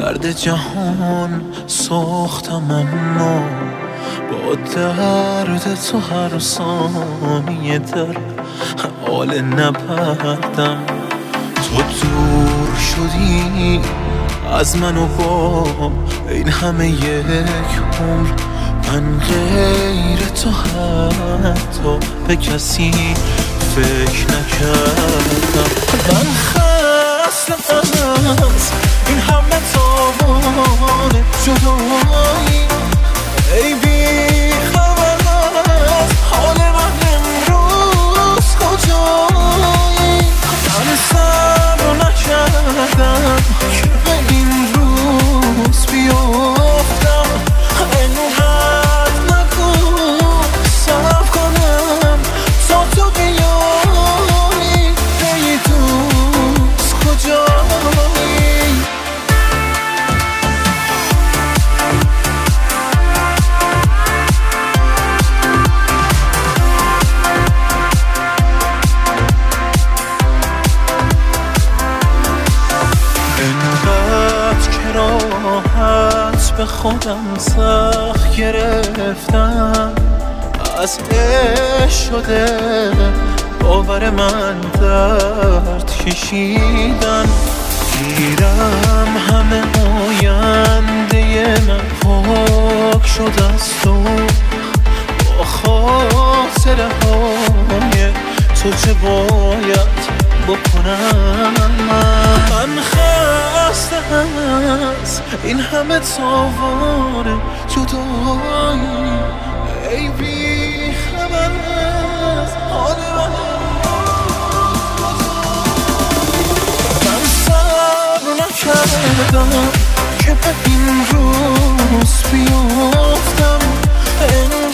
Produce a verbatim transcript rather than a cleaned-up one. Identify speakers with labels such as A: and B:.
A: درد جهان ساختم اما با درد تو هر ثانیه در حال نبردم. تو دور شدی از من و با این همه یک عمر، من غیر تو حتی به کسی فکر نکردم. من خستم از این همه تاوان جدایی، ای بی خبر از حال من امروز کجایی. من صبر نکردم که به این روز بیافتم، اینقدر نکن صبر کنم تا تو بیایی. ای دوست کجایی؟ راحت به خودم سخت گرفتم، از عشق شده باور من درد کشیدن. گیرم همه آینده من پاک شد از تو، با خاطره های تو چه باید بکنم؟ من خستم از این همه تاوان جدایی، ای بی خبر از حال من. من صبر نکردم که به این روز بیافتم،